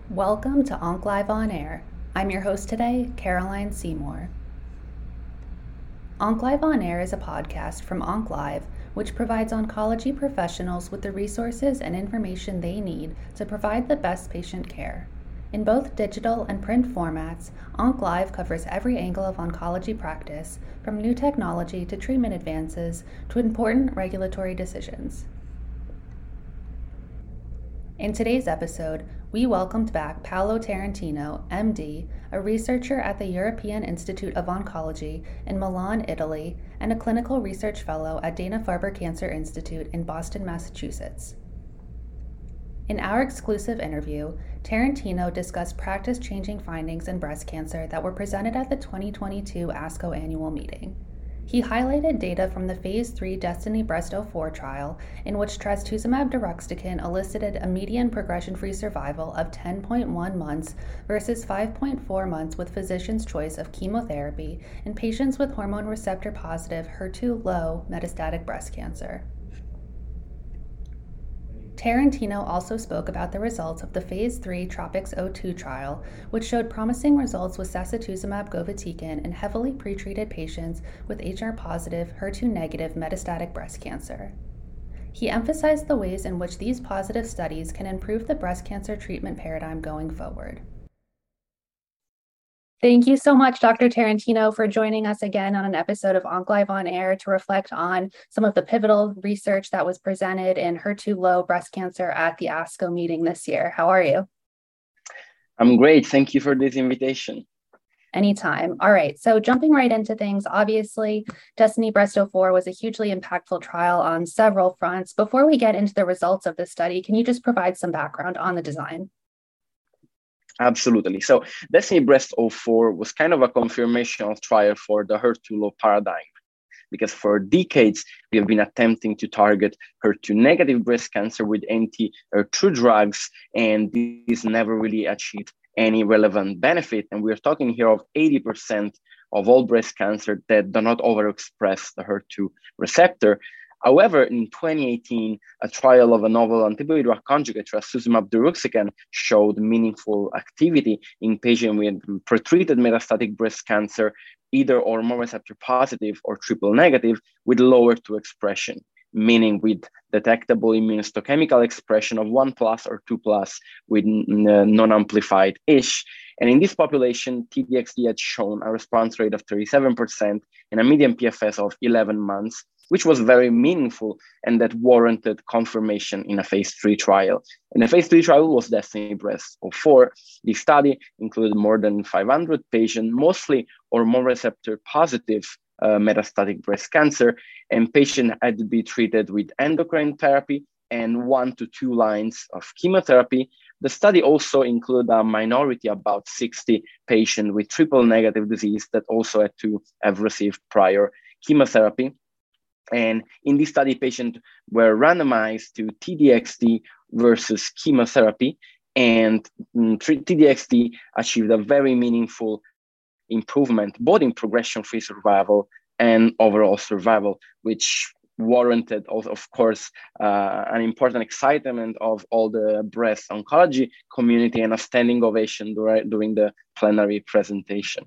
Welcome to OncLive On Air. I'm your host today, Caroline Seymour. OncLive On Air is a podcast from OncLive, which provides oncology professionals with the resources and information they need to provide the best patient care. In both digital and print formats, OncLive covers every angle of oncology practice, from new technology to treatment advances to important regulatory decisions. In today's episode, we welcomed back Paolo Tarantino, MD, a researcher at the European Institute of Oncology in Milan, Italy, and a clinical research fellow at Dana-Farber Cancer Institute in Boston, Massachusetts. In our exclusive interview, Tarantino discussed practice-changing findings in breast cancer that were presented at the 2022 ASCO annual meeting. He highlighted data from the Phase 3 DESTINY-Breast04 trial, in which trastuzumab deruxtecan elicited a median progression-free survival of 10.1 months versus 5.4 months with physician's choice of chemotherapy in patients with hormone receptor-positive, HER2-low metastatic breast cancer. Tarantino also spoke about the results of the Phase 3 TROPiCS-02 trial, which showed promising results with sacituzumab govitecan in heavily pretreated patients with HR-positive, HER2-negative metastatic breast cancer. He emphasized the ways in which these positive studies can improve the breast cancer treatment paradigm going forward. Thank you so much, Dr. Tarantino, for joining us again on an episode of OncLive On Air to reflect on some of the pivotal research that was presented in HER2-low breast cancer at the ASCO meeting this year. How are you? I'm great. Thank you for this invitation. Anytime. All right. So jumping right into things, obviously, DESTINY-Breast04 was a hugely impactful trial on several fronts. Before we get into the results of the study, can you just provide some background on the design? Absolutely. So DESTINY-Breast04 was kind of a confirmational trial for the HER2-low paradigm, because for decades, we have been attempting to target HER2-negative breast cancer with anti-HER2 drugs, and this never really achieved any relevant benefit. And we're talking here of 80% of all breast cancer that do not overexpress the HER2 receptor. However, in 2018, a trial of a novel antibody-drug conjugate, trastuzumab deruxtecan, showed meaningful activity in patients with pretreated metastatic breast cancer, either hormone receptor positive or triple negative, with lower to expression, meaning with detectable immunohistochemical expression of 1 plus or 2 plus with non-amplified ISH. And in this population, T-DXd had shown a response rate of 37% and a median PFS of 11 months, which was very meaningful and that warranted confirmation in a Phase 3 trial. And the Phase 3 trial was DESTINY-Breast04. The study included more than 500 patients, mostly hormone receptor positive metastatic breast cancer, and patients had to be treated with endocrine therapy and 1 to 2 lines of chemotherapy. The study also included a minority, about 60 patients with triple negative disease that also had to have received prior chemotherapy. And in this study, patients were randomized to T-DXd versus chemotherapy, and T-DXd achieved a very meaningful improvement, both in progression-free survival and overall survival, which warranted, of course, an important excitement of all the breast oncology community and a standing ovation during the plenary presentation.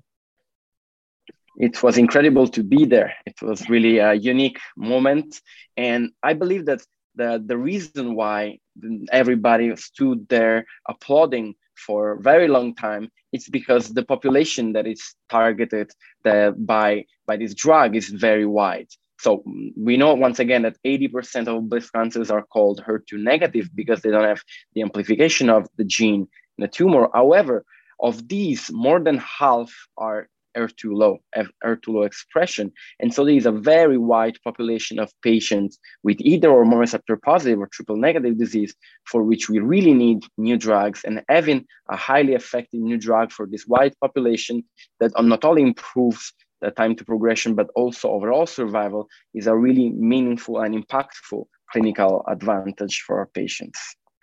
It was incredible to be there. It was really a unique moment. And I believe that the reason why everybody stood there applauding for a very long time, it's because the population that is targeted by this drug is very wide. So we know, once again, that 80% of breast cancers are called HER2 negative because they don't have the amplification of the gene in the tumor. However, of these, more than half are HER2-low expression. And so there is a very wide population of patients with either hormone receptor positive or triple negative disease for which we really need new drugs. And having a highly effective new drug for this wide population that not only improves the time to progression, but also overall survival is a really meaningful and impactful clinical advantage for our patients.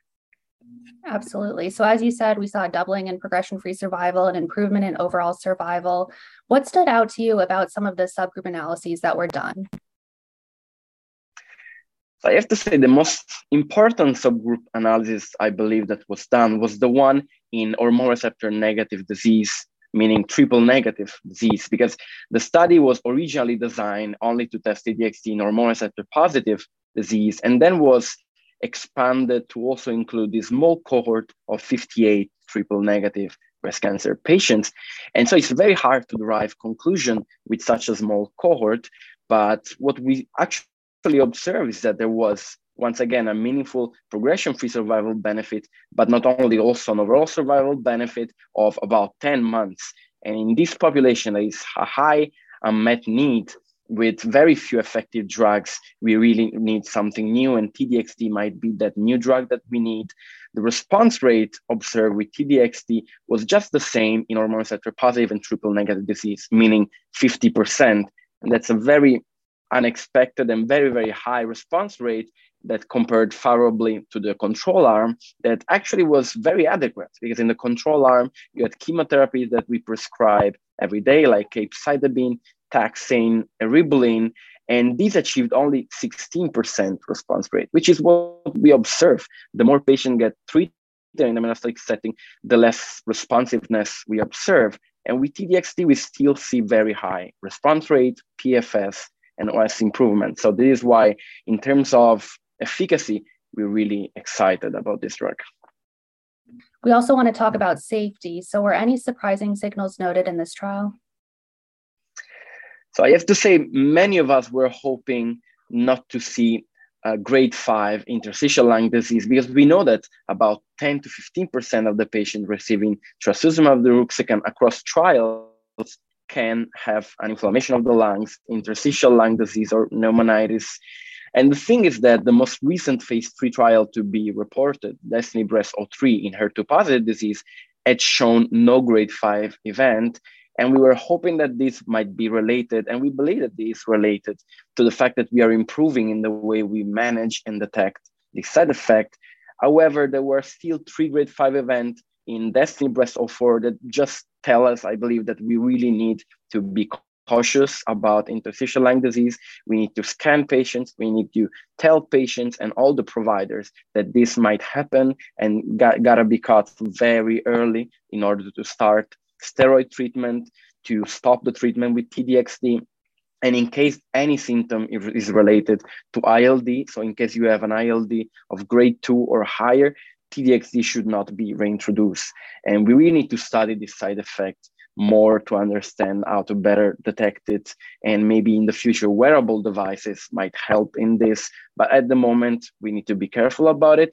Absolutely. So as you said, we saw a doubling in progression-free survival and improvement in overall survival. What stood out to you about some of the subgroup analyses that were done? So I have to say the most important subgroup analysis I believe that was done was the one in hormone receptor negative disease, meaning triple negative disease, because the study was originally designed only to test T-DXd in hormone receptor positive disease, and then was expanded to also include this small cohort of 58 triple negative breast cancer patients. And so it's very hard to derive conclusion with such a small cohort. But what we actually observed is that there was, once again, a meaningful progression-free survival benefit, but not only, also an overall survival benefit of about 10 months. And in this population, there is a high unmet need with very few effective drugs. We really need something new, and T-DXd might be that new drug that we need. The response rate observed with T-DXd was just the same in hormone receptor positive and triple negative disease, meaning 50%. And that's a very unexpected and very, very high response rate that compared favorably to the control arm that actually was very adequate, because in the control arm, you had chemotherapy that we prescribe every day, like capecitabine, taxane, eribulin, and these achieved only 16% response rate, which is what we observe. The more patients get treated in the metastatic setting, the less responsiveness we observe. And with T-DXd, we still see very high response rate, PFS, and OS improvement. So this is why, in terms of efficacy, we're really excited about this drug. We also want to talk about safety. So were any surprising signals noted in this trial? So I have to say, many of us were hoping not to see grade 5 interstitial lung disease, because we know that about 10 to 15% of the patients receiving trastuzumab deruxtecan across trials can have an inflammation of the lungs, interstitial lung disease, or pneumonitis. And the thing is that the most recent phase 3 trial to be reported, DESTINY-Breast03 in HER2 positive disease, had shown no grade 5 event. And we were hoping that this might be related, and we believe that this is related to the fact that we are improving in the way we manage and detect the side effect. However, there were still 3 grade 5 events in DESTINY-Breast04 that just tell us, I believe, that we really need to be cautious about interstitial lung disease. We need to scan patients. We need to tell patients and all the providers that this might happen, and gotta be caught very early in order to start steroid treatment, to stop the treatment with T-DXd. And in case any symptom is related to ILD, so in case you have an ILD of grade 2 or higher, T-DXd should not be reintroduced. And we really need to study this side effect more to understand how to better detect it. And maybe in the future, wearable devices might help in this. But at the moment, we need to be careful about it.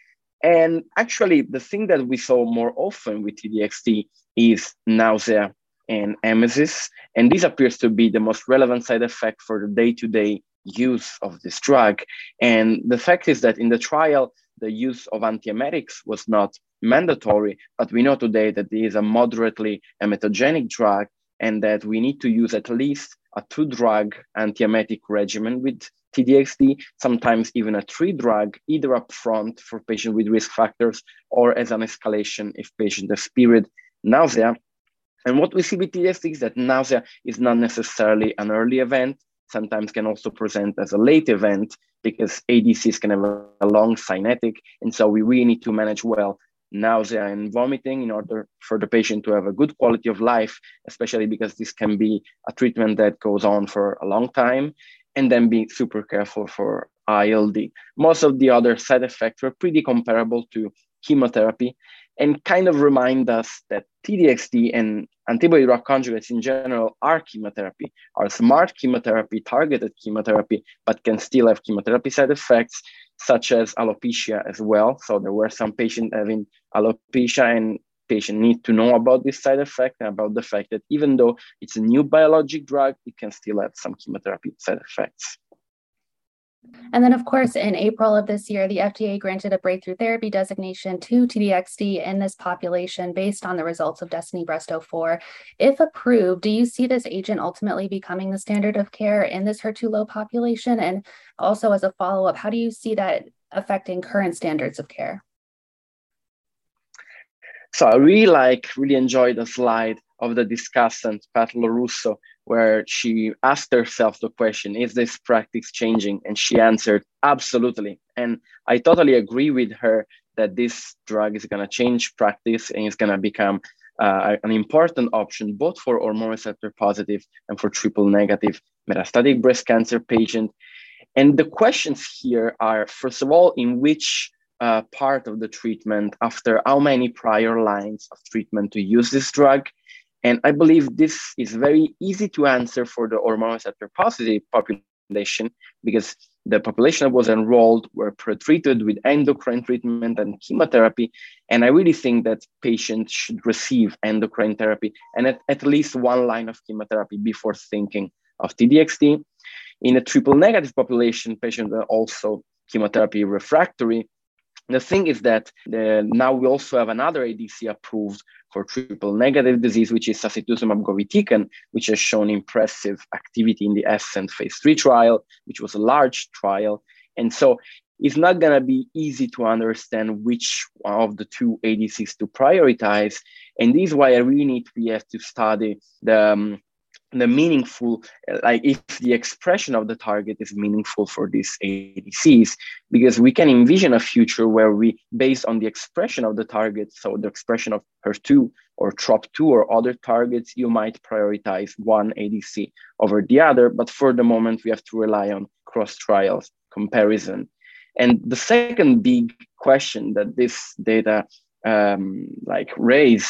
And actually, the thing that we saw more often with T-DXd is nausea and emesis. And this appears to be the most relevant side effect for the day-to-day use of this drug. And the fact is that in the trial, the use of antiemetics was not mandatory, but we know today that it is a moderately emetogenic drug, and that we need to use at least a 2-drug antiemetic regimen with T-DXd, sometimes even a 3-drug, either upfront for patients with risk factors or as an escalation if patients experience nausea. And what we see with T-DXd is that nausea is not necessarily an early event, sometimes can also present as a late event, because ADCs can have a long cynetic. And so we really need to manage well nausea and vomiting in order for the patient to have a good quality of life, especially because this can be a treatment that goes on for a long time. And then be super careful for ILD. Most of the other side effects were pretty comparable to chemotherapy, and kind of remind us that T-DXd and antibody drug conjugates in general are chemotherapy, are smart chemotherapy, targeted chemotherapy, but can still have chemotherapy side effects, such as alopecia as well. So there were some patients having alopecia, and patients need to know about this side effect and about the fact that even though it's a new biologic drug, it can still have some chemotherapy side effects. And then, of course, in April of this year, the FDA granted a breakthrough therapy designation to T-DXd in this population based on the results of DESTINY-Breast04. If approved, do you see this agent ultimately becoming the standard of care in this HER2-low population? And also, as a follow-up, how do you see that affecting current standards of care? So I really enjoyed the slide of the discussant, Pat LoRusso, where she asked herself the question, is this practice changing? And she answered, absolutely. And I totally agree with her that this drug is going to change practice and it's going to become an important option both for hormone receptor positive and for triple negative metastatic breast cancer patient. And the questions here are, first of all, in which part of the treatment, after how many prior lines of treatment to use this drug? And I believe this is very easy to answer for the hormone receptor positive population, because the population that was enrolled were pretreated with endocrine treatment and chemotherapy. And I really think that patients should receive endocrine therapy and at least one line of chemotherapy before thinking of T-DXd. In a triple negative population, patients are also chemotherapy refractory. The thing is that now we also have another ADC approved for triple negative disease, which is sacituzumab govitecan, which has shown impressive activity in the ASCENT phase 3 trial, which was a large trial. And so it's not going to be easy to understand which of the two ADCs to prioritize. And this is why we have to study the meaningful, like if the expression of the target is meaningful for these ADCs, because we can envision a future where we, based on the expression of the target, so the expression of HER2 or TROP2 or other targets, you might prioritize one ADC over the other. But for the moment, we have to rely on cross-trials comparison. And the second big question that this data raise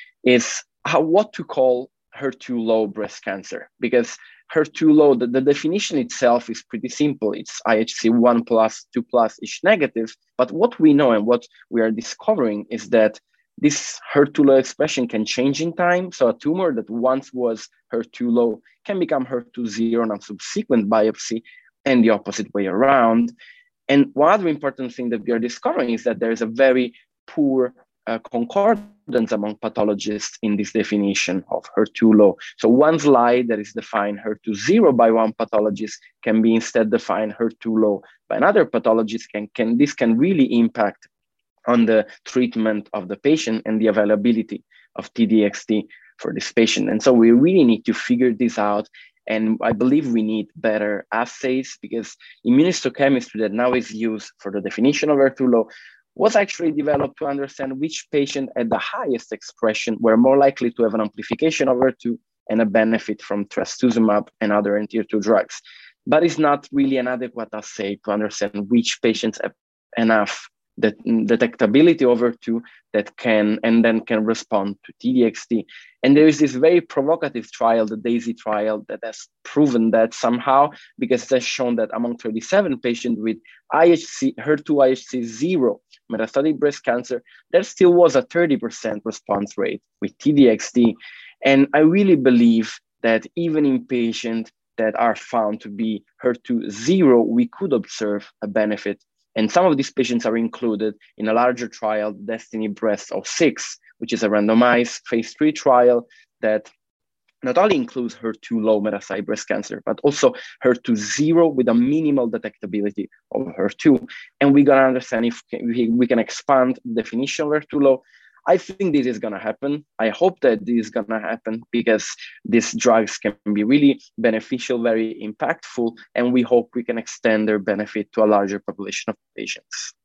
is what to call HER2 low breast cancer, because HER2 low, the definition itself is pretty simple. It's IHC 1 plus, 2 plus ish negative. But what we know and what we are discovering is that this HER2 low expression can change in time. So a tumor that once was HER2 low can become HER2 zero on a subsequent biopsy, and the opposite way around. And one other important thing that we are discovering is that there is a very poor concordance among pathologists in this definition of HER2 low. So one slide that is defined HER2 zero by one pathologist can be instead defined HER2 low by another pathologist. This can really impact on the treatment of the patient and the availability of T-DXd for this patient. And so we really need to figure this out. And I believe we need better assays, because immunohistochemistry that now is used for the definition of HER2 low was actually developed to understand which patient at the highest expression were more likely to have an amplification of HER2 and a benefit from trastuzumab and other anti-HER2 drugs. But it's not really an adequate assay to understand which patients have enough detectability of HER2 that can respond to T-DXd. And there is this very provocative trial, the DAISY trial, that has proven that somehow, because it has shown that among 37 patients with HER2 IHC 0 metastatic breast cancer, there still was a 30% response rate with T-DXd. And I really believe that even in patients that are found to be HER2 zero, we could observe a benefit. And some of these patients are included in a larger trial, DESTINY-Breast06, which is a randomized phase 3 trial that not only includes HER2 low metastatic breast cancer, but also HER2 zero with a minimal detectability of HER2. And we're gonna understand if we can expand the definition of HER2 low. I think this is gonna happen. I hope that this is gonna happen, because these drugs can be really beneficial, very impactful, and we hope we can extend their benefit to a larger population of patients.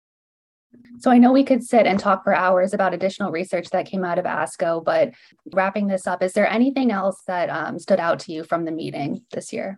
So I know we could sit and talk for hours about additional research that came out of ASCO, but wrapping this up, is there anything else that stood out to you from the meeting this year?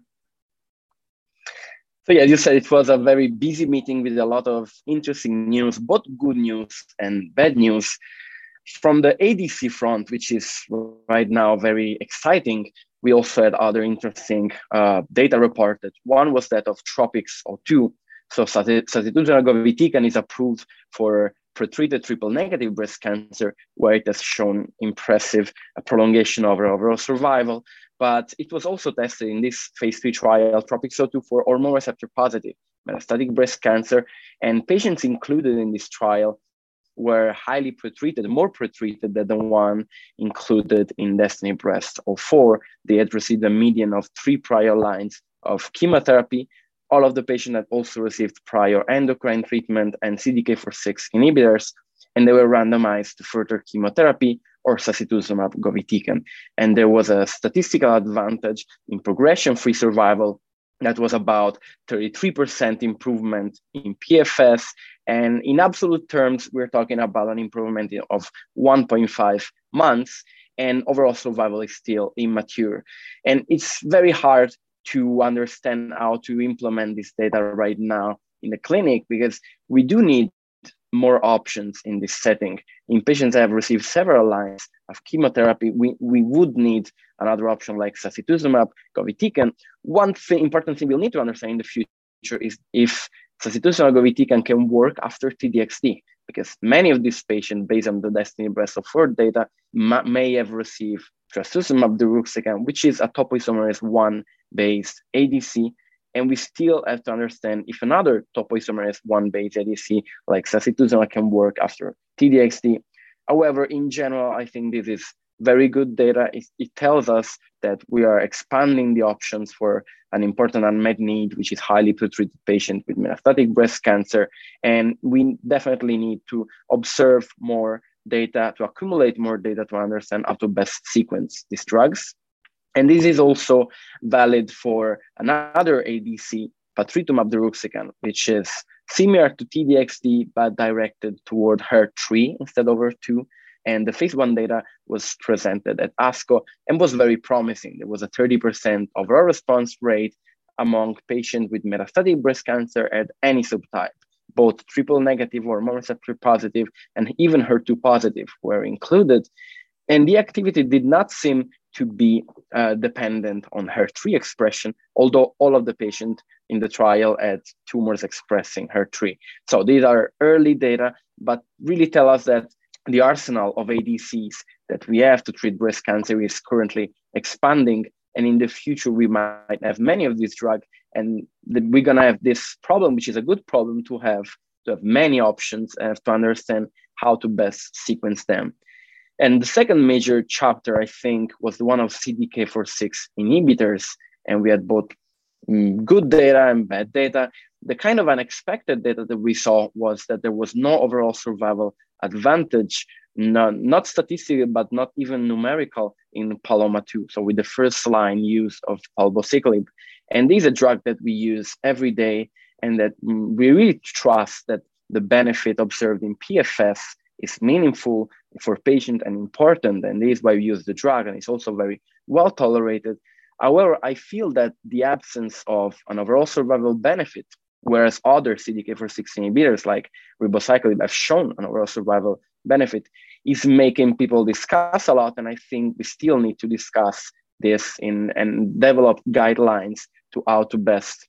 So yeah, as you said, it was a very busy meeting with a lot of interesting news, both good news and bad news. From the ADC front, which is right now very exciting, we also had other interesting data reported. One was that of TROPiCS-02. So sacituzumab govitecan is approved for pretreated triple negative breast cancer, where it has shown impressive prolongation of overall survival. But it was also tested in this phase 3 trial, TROPiCS-02, for hormone receptor positive metastatic breast cancer. And patients included in this trial were highly pretreated, more pretreated than the one included in DESTINY-Breast04. They had received a median of 3 prior lines of chemotherapy. All of the patients had also received prior endocrine treatment and CDK4/6 inhibitors, and they were randomized to further chemotherapy or sacituzumab govitecan. And there was a statistical advantage in progression-free survival that was about 33% improvement in PFS. And in absolute terms, we're talking about an improvement of 1.5 months, and overall survival is still immature. And it's very hard to understand how to implement this data right now in the clinic, because we do need more options in this setting. In patients that have received several lines of chemotherapy, we would need another option like sacituzumab govitecan. One important thing we'll need to understand in the future is if sacituzumab govitecan can work after T-DXd, because many of these patients, based on the DESTINY-Breast04 data, may have received trastuzumab deruxtecan, which is a topoisomerase 1 based ADC. And we still have to understand if another topoisomerase 1 based ADC like sacituzumab can work after T-DXd. However, in general, I think this is very good data. It tells us that we are expanding the options for an important unmet need, which is highly pretreated patients with metastatic breast cancer. And we definitely need to observe more data, to accumulate more data to understand how to best sequence these drugs. And this is also valid for another ADC, patritumab deruxtecan, which is similar to T-DXd, but directed toward HER3 instead of HER2. And the phase 1 data was presented at ASCO and was very promising. There was a 30% overall response rate among patients with metastatic breast cancer at any subtype. Both triple negative, hormone receptor positive, and even HER2 positive were included. And the activity did not seem to be dependent on HER3 expression, although all of the patients in the trial had tumors expressing HER3. So these are early data, but really tell us that the arsenal of ADCs that we have to treat breast cancer is currently expanding. And in the future, we might have many of these drugs, and we're gonna have this problem, which is a good problem to have many options and to understand how to best sequence them. And the second major chapter, I think, was the one of CDK4/6 inhibitors. And we had both good data and bad data. The kind of unexpected data that we saw was that there was no overall survival advantage, not statistical, but not even numerical in PALOMA-2. So with the first line use of palbociclib. And this is a drug that we use every day, and that we really trust that the benefit observed in PFS is meaningful for patients and important, and this is why we use the drug, and it's also very well tolerated. However, I feel that the absence of an overall survival benefit, whereas other CDK4/6 inhibitors like ribociclib have shown an overall survival benefit, is making people discuss a lot, and I think we still need to discuss this and develop guidelines to how to best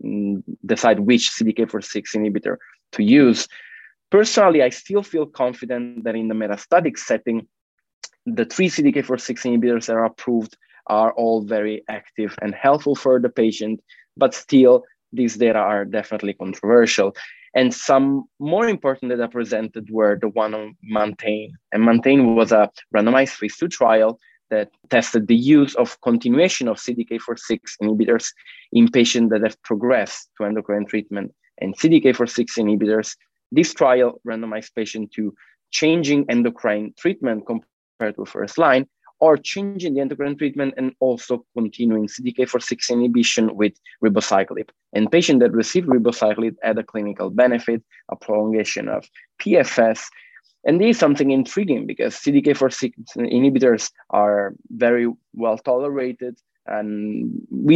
decide which CDK4/6 inhibitor to use. Personally, I still feel confident that in the metastatic setting, the 3 CDK4/6 inhibitors that are approved are all very active and helpful for the patient, but still these data are definitely controversial. And some more important data presented were the one on MANTAIN. And MANTAIN was a randomized phase 2 trial that tested the use of continuation of CDK4/6 inhibitors in patients that have progressed to endocrine treatment. And CDK4/6 inhibitors, this trial randomized patients to changing endocrine treatment compared to first line, or changing the endocrine treatment and also continuing CDK4/6 inhibition with ribociclib. And patients that received ribociclib had a clinical benefit, a prolongation of PFS. And this is something intriguing because CDK4/6 inhibitors are very well tolerated. And we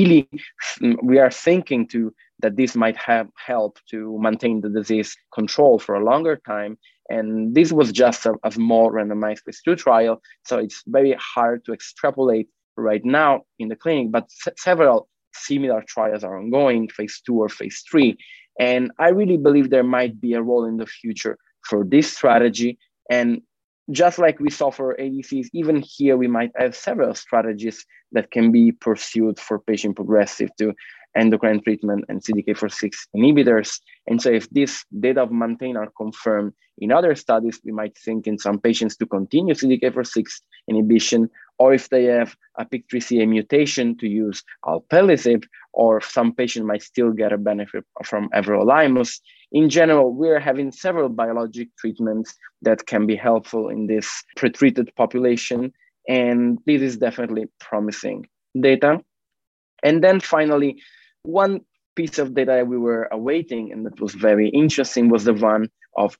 are thinking that this might have helped to maintain the disease control for a longer time. And this was just a small randomized phase 2 trial. So it's very hard to extrapolate right now in the clinic, but several similar trials are ongoing, phase 2 or phase 3. And I really believe there might be a role in the future for this strategy. And just like we saw for ADCs, even here we might have several strategies that can be pursued for patient progressive to endocrine treatment and CDK4/6 inhibitors. And so if this data of MANTAIN are confirmed in other studies, we might think in some patients to continue CDK4/6 inhibition, or if they have a PIK3CA mutation to use alpelisib, or some patients might still get a benefit from everolimus. in general, we're having several biologic treatments that can be helpful in this pretreated population. And this is definitely promising data. And then finally, one piece of data we were awaiting and that was very interesting was the one of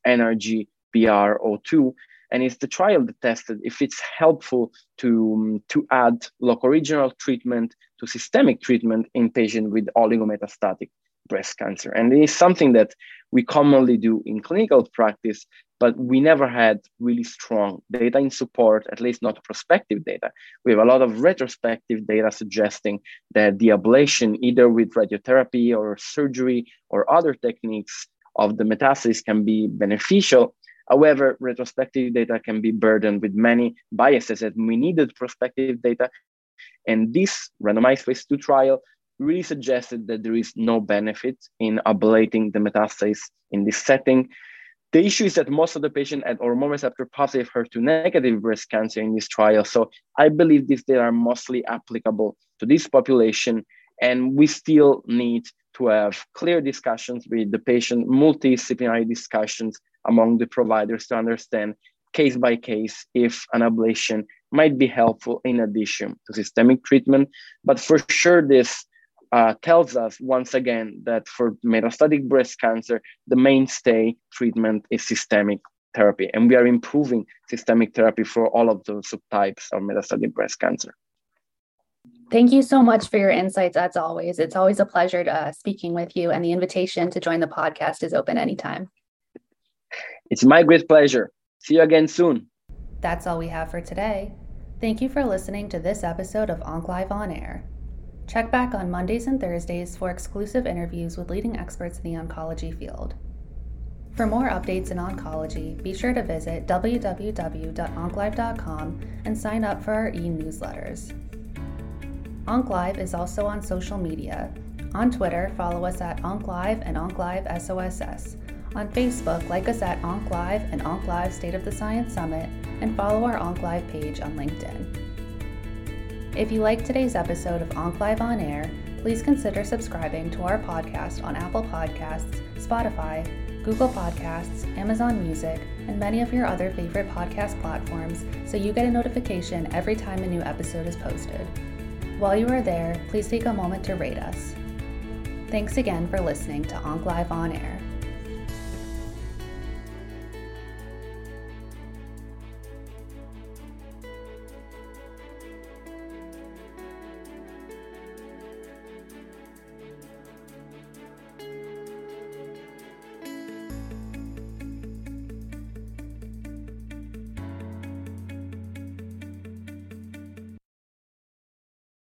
NRG-PR02. And it's the trial that tested if it's helpful to add local regional treatment to systemic treatment in patients with oligometastatic breast cancer. And it is something that we commonly do in clinical practice, but we never had really strong data in support, at least not prospective data. We have a lot of retrospective data suggesting that the ablation, either with radiotherapy or surgery or other techniques of the metastasis, can be beneficial. However, retrospective data can be burdened with many biases, and we needed prospective data. And this randomized phase 2 trial really suggested that there is no benefit in ablating the metastasis in this setting. The issue is that most of the patients had hormone receptor positive, HER2 negative breast cancer in this trial. So I believe these data are mostly applicable to this population. And we still need to have clear discussions with the patient, multidisciplinary discussions among the providers to understand case by case if an ablation might be helpful in addition to systemic treatment. But for sure, this tells us once again that for metastatic breast cancer, the mainstay treatment is systemic therapy. And we are improving systemic therapy for all of those subtypes of metastatic breast cancer. Thank you so much for your insights, as always. It's always a pleasure speaking with you, and the invitation to join the podcast is open anytime. It's my great pleasure. See you again soon. That's all we have for today. Thank you for listening to this episode of OncLive On Air. Check back on Mondays and Thursdays for exclusive interviews with leading experts in the oncology field. For more updates in oncology, be sure to visit www.onclive.com and sign up for our e-newsletters. OncLive is also on social media. On Twitter, follow us at OncLive and OncLiveSOSS. On Facebook, like us at OncLive and OncLive State of the Science Summit, and follow our OncLive page on LinkedIn. If you liked today's episode of OncLive On Air, please consider subscribing to our podcast on Apple Podcasts, Spotify, Google Podcasts, Amazon Music, and many of your other favorite podcast platforms so you get a notification every time a new episode is posted. While you are there, please take a moment to rate us. Thanks again for listening to OncLive On Air.